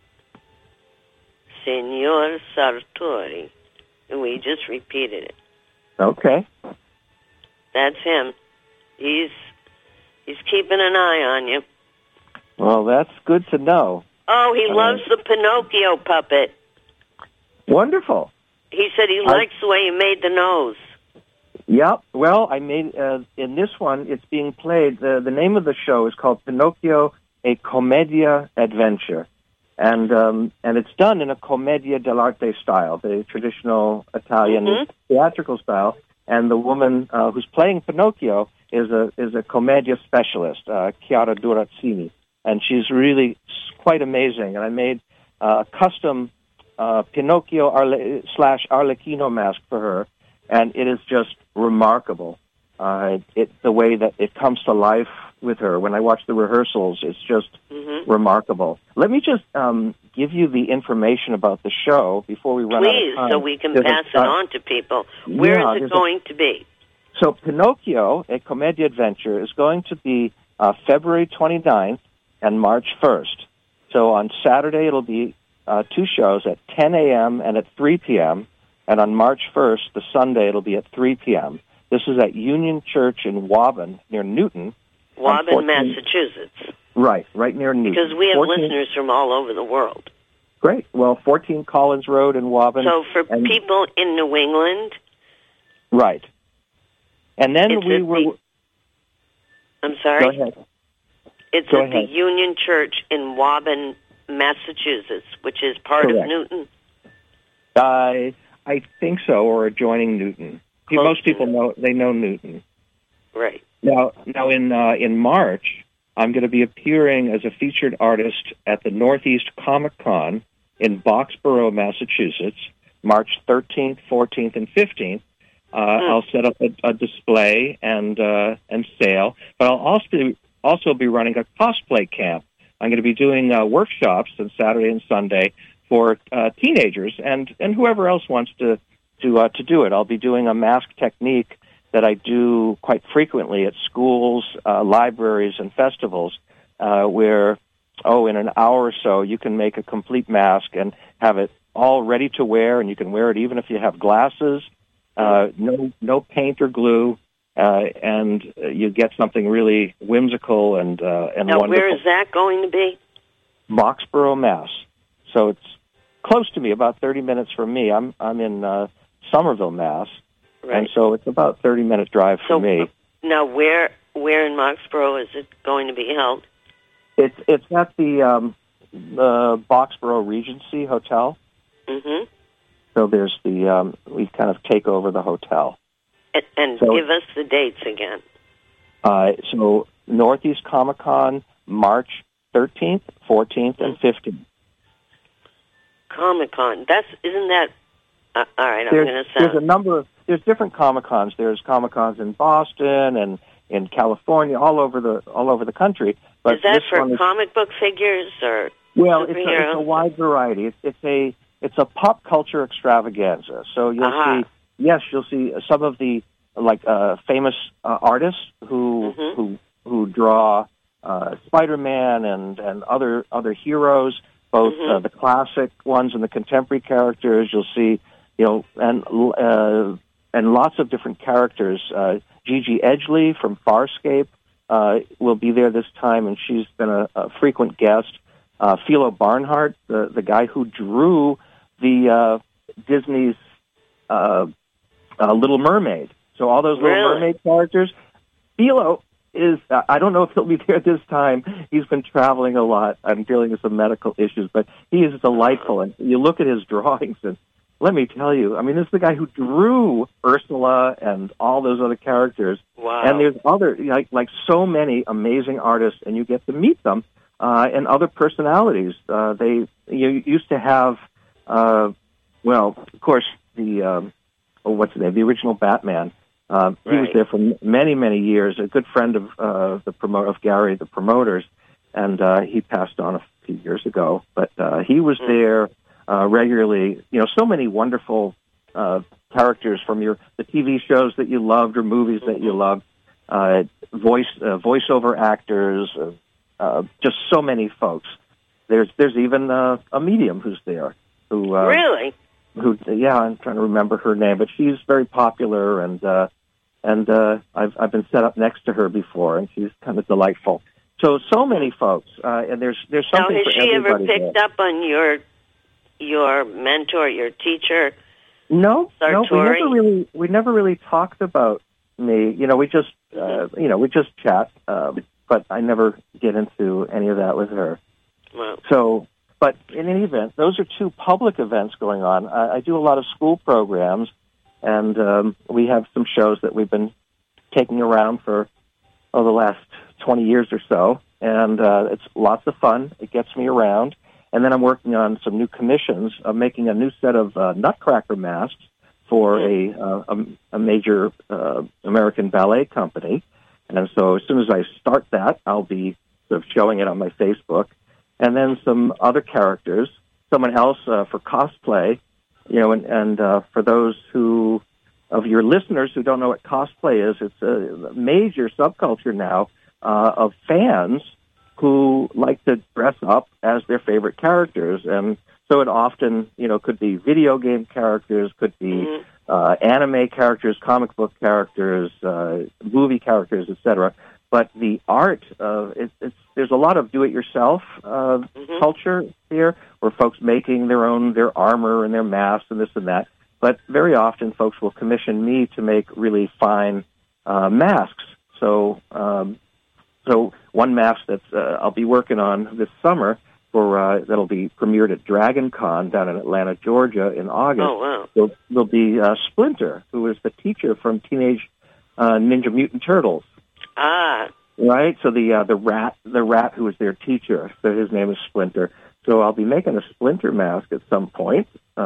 Signor Sartori. And we just repeated it. okay. That's him. He's he's keeping an eye on you. Well, that's good to know. Oh, he Uh, loves the Pinocchio puppet. Wonderful. He said he I- likes the way you made the nose. Yep. Well, I made uh, in this one. It's being played. The the name of the show is called Pinocchio: A Commedia Adventure, and um, and it's done in a commedia dell'arte style, the traditional Italian Mhm. theatrical style. And the woman uh, who's playing Pinocchio is a is a commedia specialist, uh, Chiara Durazzini, and she's really s- quite amazing. And I made uh, a custom uh, Pinocchio Arle- slash Arlecchino mask for her. And it is just remarkable. Uh, it the way that it comes to life with her. When I watch the rehearsals, it's just Mm-hmm. remarkable. Let me just um, give you the information about the show before we run Please, out of time. so we can There's a- pass it uh, on to people. Where yeah, is there's it a- going to be? So Pinocchio, a Commedia Adventure, is going to be uh, February twenty-ninth and March first. So on Saturday, it'll be uh, two shows at ten a.m. and at three p.m., and on March first, the Sunday, it'll be at three p.m. This is at Union Church in Waban, near Newton. Waban, fourteen Massachusetts. Right, right near Newton. Because we have fourteen listeners from all over the world. Great. Well, fourteen Collins Road in Waban. So for and- people in New England, Right. And then It's we at were... the- I'm sorry? Go ahead. It's Go at the ahead. Union Church in Waban, Massachusetts, which is part Correct. of Newton. I I think so, or adjoining Newton. Close Most to people know they know Newton. Right. Now, now in uh, in March, I'm going to be appearing as a featured artist at the Northeast Comic Con in Boxborough, Massachusetts, March thirteenth, fourteenth, and fifteenth. Uh, mm. I'll set up a, a display and uh, and sale, but I'll also be, also be running a cosplay camp. I'm going to be doing uh, workshops on Saturday and Sunday for uh, teenagers and, and whoever else wants to to uh, to do it. I'll be doing a mask technique that I do quite frequently at schools, uh, libraries, and festivals, uh, where, oh, in an hour or so, you can make a complete mask and have it all ready to wear, and you can wear it even if you have glasses, uh, no no paint or glue, uh, and you get something really whimsical and uh, and now, wonderful. Where is that going to be? Boxborough, Mass. So it's close to me, about thirty minutes from me. I'm I'm in uh, Somerville, Mass. Right. And so it's about a thirty-minute drive for so, me. Now, where where in Boxborough is it going to be held? It's it's at the um, the Boxborough Regency Hotel. Mm-hmm. So there's the um, we kind of take over the hotel. And, and so, give us the dates again. Uh, so Northeast Comic Con, March thirteenth, fourteenth, mm-hmm. and fifteenth. Comic Con. That's isn't that? Uh, all right, I'm there's, going to sound. There's a number of there's different Comic Cons. There's Comic Cons in Boston and in California, all over the all over the country. But is that this for one is, comic book figures or? Well, it's a, it's a wide variety. It's, it's a it's a pop culture extravaganza. So you'll uh-huh. see, yes, you'll see some of the like uh, famous uh, artists who mm-hmm. who who draw uh, Spider-Man and and other other heroes, both mm-hmm. uh, the classic ones and the contemporary characters. You'll see, you know, and uh, and lots of different characters. Uh, Gigi Edgley from Farscape uh, will be there this time, and she's been a, a frequent guest. Uh, Philo Barnhart, the the guy who drew the uh, Disney's uh, uh, Little Mermaid. So all those Little really? Mermaid characters. Philo is, uh, I don't know if he'll be there this time. He's been traveling a lot. I'm dealing with some medical issues, but he is delightful. And you look at his drawings, and let me tell you, I mean, this is the guy who drew Ursula and all those other characters. Wow. And there's other, like, like so many amazing artists, and you get to meet them. Uh, and other personalities. Uh, they you used to have, uh, well, of course, the um, oh, what's his name? The original Batman. Uh, he right. was there for many, many years. A good friend of uh, the promote of Gary, the promoters, and uh, he passed on a few years ago. But uh, he was mm. there uh, regularly. You know, so many wonderful uh, characters from your the T V shows that you loved or movies mm-hmm. that you loved. Uh, voice uh, voiceover actors. Uh, Uh, just so many folks. There's there's even uh, a medium who's there. Who uh, really? Who? Yeah, I'm trying to remember her name, but she's very popular, and uh, and uh, I've I've been set up next to her before, and she's kind of delightful. So so many folks, uh, and there's there's something now, for everybody. Has she ever picked there. up on your your mentor, your teacher? No, Sartori? no, we never really we never really talked about me. You know, we just uh, you know we just chat. Um, But I never get into any of that with her. Wow. So, but in any event, those are two public events going on. I, I do a lot of school programs, and um, we have some shows that we've been taking around for oh, the last twenty years or so, and uh, it's lots of fun. It gets me around. And then I'm working on some new commissions of making a new set of uh, Nutcracker masks for a, uh, a, a major uh, American ballet company. And so as soon as I start that, I'll be sort of showing it on my Facebook. And then some other characters, someone else uh, for cosplay, you know, and, and uh, for those who, of your listeners who don't know what cosplay is, it's a major subculture now uh, of fans who like to dress up as their favorite characters. And so it often, you know, could be video game characters, could be mm-hmm. uh, anime characters, comic book characters, uh, movie characters, et cetera. But the art, uh, it, it's, there's a lot of do-it-yourself uh, mm-hmm. culture here, where folks making their own, their armor and their masks and this and that. But very often folks will commission me to make really fine uh, masks. So, um, so one mask that uh, I'll be working on this summer for uh, that'll be premiered at Dragon Con down in Atlanta, Georgia, in August. Oh, wow. Will, will be uh, Splinter, who is the teacher from Teenage uh, Ninja Mutant Turtles. Ah. Right? So the uh, the rat the rat who is their teacher, so his name is Splinter. So I'll be making a Splinter mask at some point uh, in mm. the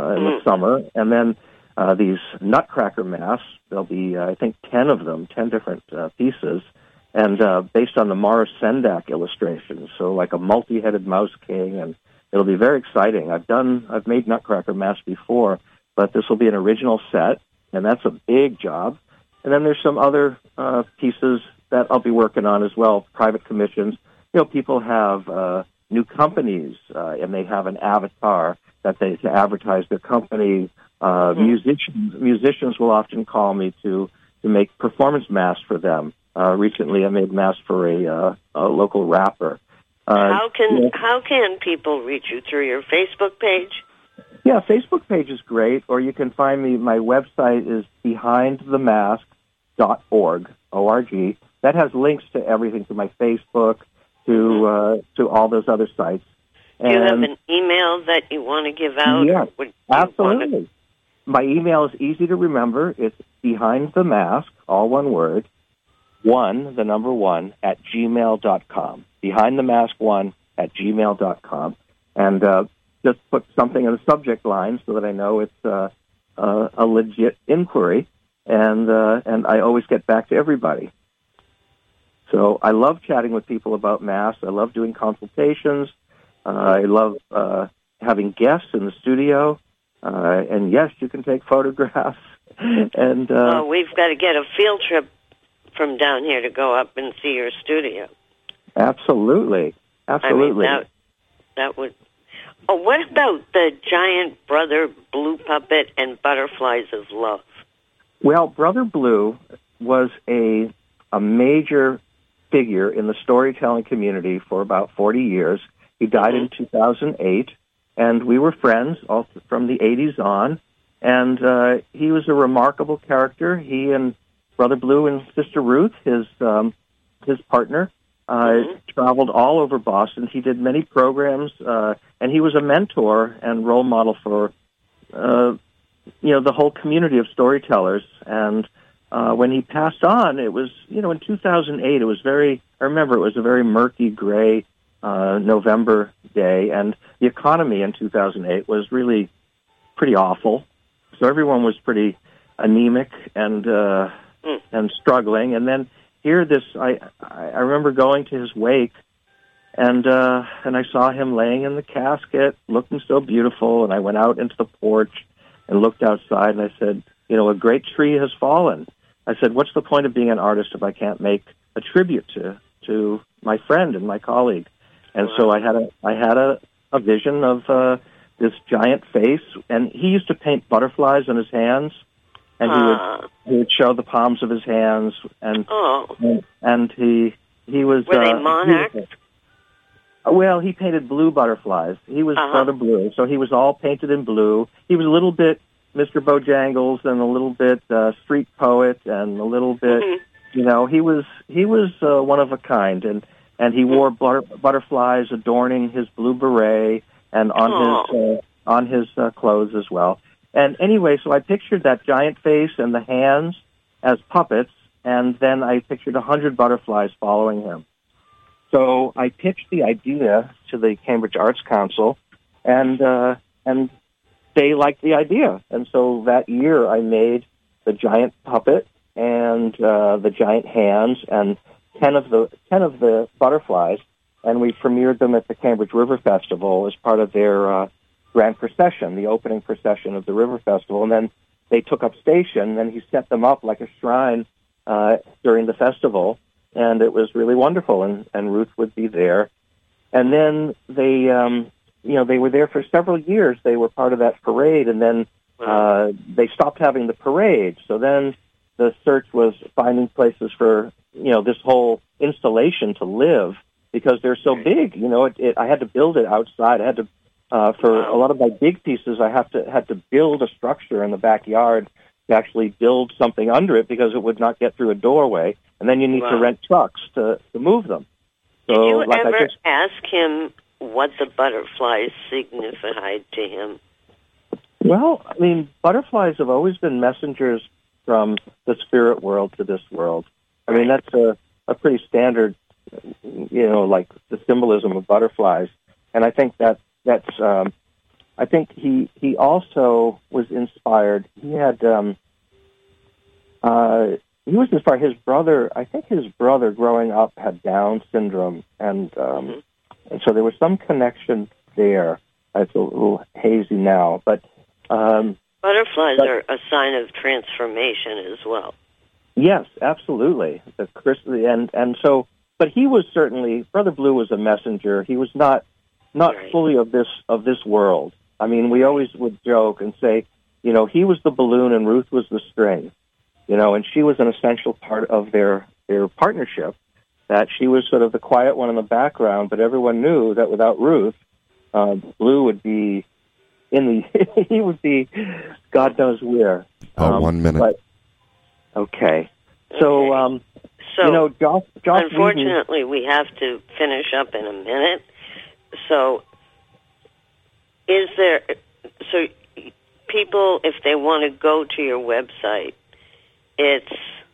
summer, and then uh, these Nutcracker masks. There'll be, uh, I think, ten of them, ten different uh, pieces, and uh, based on the Morris Sendak illustrations. So like a multi-headed mouse king, and it'll be very exciting. I've done, I've made Nutcracker masks before, but this will be an original set, and that's a big job. And then there's some other uh, pieces that I'll be working on as well, private commissions. You know, people have uh, new companies, uh, and they have an avatar that they to advertise their company. Uh, mm-hmm. Musicians musicians will often call me to, to make performance masks for them. Uh, recently, I made masks for a, uh, a local rapper. Uh, how can yeah. how can people reach you? Through your Facebook page? Yeah, Facebook page is great, or you can find me. My website is behind the mask dot org, O R G. That has links to everything, to my Facebook, to uh, to all those other sites. Do you have an email that you want to give out? Yeah, absolutely. To... My email is easy to remember. It's behind the mask, all one word, one, the number one, at gmail dot com. Behind the mask one at gmail dot com. And uh, just put something in the subject line so that I know it's uh, uh, a legit inquiry. And uh, and I always get back to everybody. So I love chatting with people about masks. I love doing consultations. Uh, I love uh, having guests in the studio. Uh, and yes, you can take photographs. and uh, oh, we've got to get a field trip from down here to go up and see your studio. Absolutely, absolutely. I mean, that, that would. Oh, what about the giant Brother Blue puppet and Butterflies of Love? Well, Brother Blue was a a major figure in the storytelling community for about forty years. He died mm-hmm. in two thousand eight, and we were friends all from the eighties on. And uh, he was a remarkable character. He and Brother Blue and Sister Ruth, his um, his partner, uh, mm-hmm. traveled all over Boston. He did many programs, uh, and he was a mentor and role model for uh, you know the whole community of storytellers. And uh, when he passed on, it was you know in two thousand eight. It was very. I remember it was a very murky, gray uh, November day, and the economy in two thousand eight was really pretty awful. So everyone was pretty anemic and uh, mm. and struggling. And then here, this I I remember going to his wake, and uh, and I saw him laying in the casket, looking so beautiful. And I went out into the porch and looked outside, and I said, you know, a great tree has fallen. I said, what's the point of being an artist if I can't make a tribute to to my friend and my colleague? And wow. so I had a I had a, a vision of uh, this giant face, and he used to paint butterflies on his hands, and he uh. would he would show the palms of his hands, and oh. and, and he he was were they uh, monarchs? Beautiful. Well, he painted blue butterflies. He was uh-huh. Brother Blue, so he was all painted in blue. He was a little bit Mister Bojangles and a little bit uh, street poet and a little bit, mm-hmm. you know, he was he was uh, one of a kind, and and he mm-hmm. wore butter- butterflies adorning his blue beret and on oh. his uh, on his uh, clothes as well. And anyway, so I pictured that giant face and the hands as puppets, and then I pictured a hundred butterflies following him. So I pitched the idea to the Cambridge Arts Council, and uh, and they liked the idea. And so that year I made the giant puppet and uh, the giant hands and ten of the ten of the butterflies, and we premiered them at the Cambridge River Festival as part of their uh, grand procession, the opening procession of the River Festival. And then they took up station, and he set them up like a shrine uh, during the festival. And it was really wonderful, and, and Ruth would be there. And then they, um, you know, they were there for several years. They were part of that parade, and then uh, they stopped having the parade. So then the search was finding places for, you know, this whole installation to live, because they're so big. You know, it, it, I had to build it outside. I had to, uh, for a lot of my big pieces, I have to had to build a structure in the backyard to actually build something under it, because it would not get through a doorway. And then you need wow. to rent trucks to, to move them. So, Did you like ever I just, ask him what the butterflies signified to him? Well, I mean, butterflies have always been messengers from the spirit world to this world. I mean, that's a, a pretty standard, you know, like the symbolism of butterflies. And I think that that's um, I think he he also was inspired. He had um, uh, he was inspired. His brother, I think his brother, growing up, had Down syndrome, and um, mm-hmm. and so there was some connection there. It's a little hazy now, but um, butterflies but, are a sign of transformation as well. Yes, absolutely. The Chris and and so, but he was certainly Brother Blue was a messenger. He was not not right. fully of this of this world. I mean, we always would joke and say, you know, he was the balloon and Ruth was the string, you know, and she was an essential part of their their partnership. That she was sort of the quiet one in the background, but everyone knew that without Ruth, uh, Blue would be in the he would be God knows where. About um, one minute. But, Okay. So, okay. Um, so you know, Josh, Josh unfortunately, Whedon, we have to finish up in a minute. So, is there, so people, if they want to go to your website, it's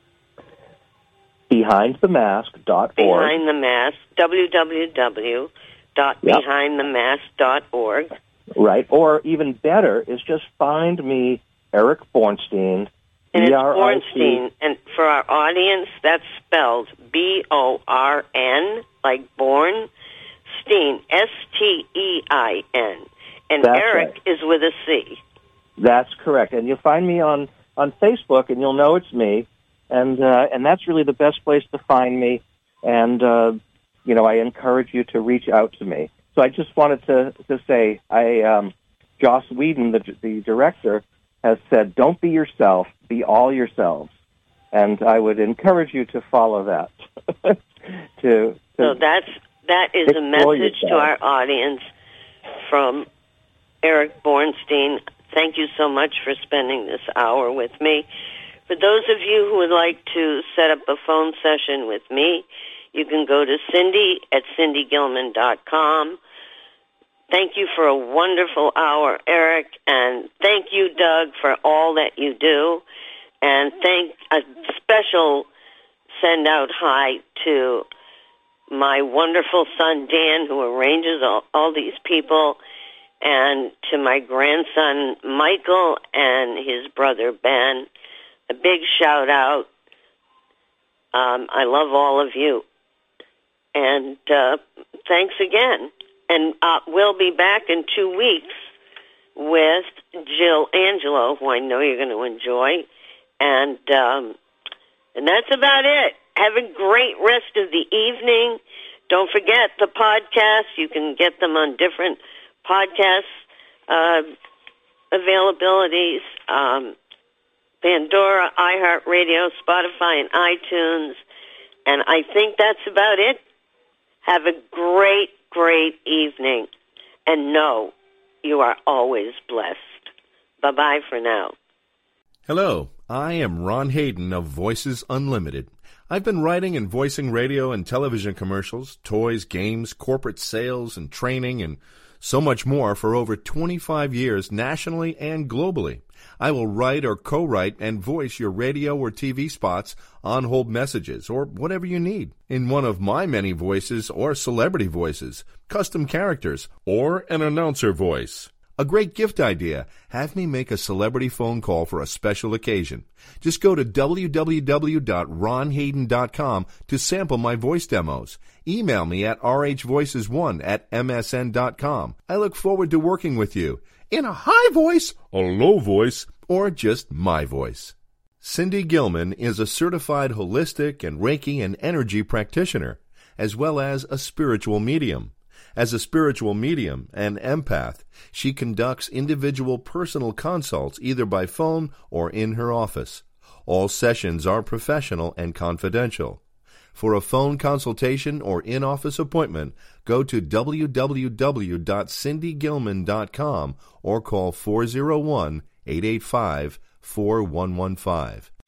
behind the mask dot org. Behind the Mask, w w w dot behind the mask dot org. Right. Or even better is just find me, Eric Bornstein. And it's Bornstein, and for our audience, that's spelled B O R N, like born, Steen, S T E I N. And that's Eric right. is with a C. That's correct. And you'll find me on, on Facebook, and you'll know it's me. And uh, and that's really the best place to find me. And, uh, you know, I encourage you to reach out to me. So I just wanted to, to say, I um, Joss Whedon, the, the director, has said, don't be yourself, be all yourselves. And I would encourage you to follow that. to, to so that's, that is a message yourself. To our audience from Eric Bornstein. Thank you so much for spending this hour with me. For those of you who would like to set up a phone session with me, you can go to Cindy at cindy gilman dot com. Thank you for a wonderful hour, Eric, and thank you, Doug, for all that you do. And thank a special send-out hi to my wonderful son, Dan, who arranges all, all these people, and to my grandson, Michael, and his brother, Ben. A big shout-out. Um, I love all of you. And uh, thanks again. And uh, we'll be back in two weeks with Jill Angelo, who I know you're going to enjoy. And um, and that's about it. Have a great rest of the evening. Don't forget the podcasts. You can get them on different podcast uh, availabilities. Um, Pandora, iHeartRadio, Spotify, and iTunes. And I think that's about it. Have a great Great evening, and know you are always blessed. Bye-bye for now. Hello, I am Ron Hayden of Voices Unlimited. I've been writing and voicing radio and television commercials, toys, games, corporate sales, and training, and so much more for over twenty-five years nationally and globally. I will write or co-write and voice your radio or T V spots, on-hold messages, or whatever you need in one of my many voices or celebrity voices, custom characters, or an announcer voice. A great gift idea. Have me make a celebrity phone call for a special occasion. Just go to w w w dot ron hayden dot com to sample my voice demos. Email me at r h voices one at m s n dot com. I look forward to working with you in a high voice, a low voice, or just my voice. Cindy Gilman is a certified holistic and Reiki and energy practitioner, as well as a spiritual medium. As a spiritual medium and empath, she conducts individual personal consults either by phone or in her office. All sessions are professional and confidential. For a phone consultation or in-office appointment, go to w w w dot cindy gilman dot com or call four oh one, eight eight five, four one one five.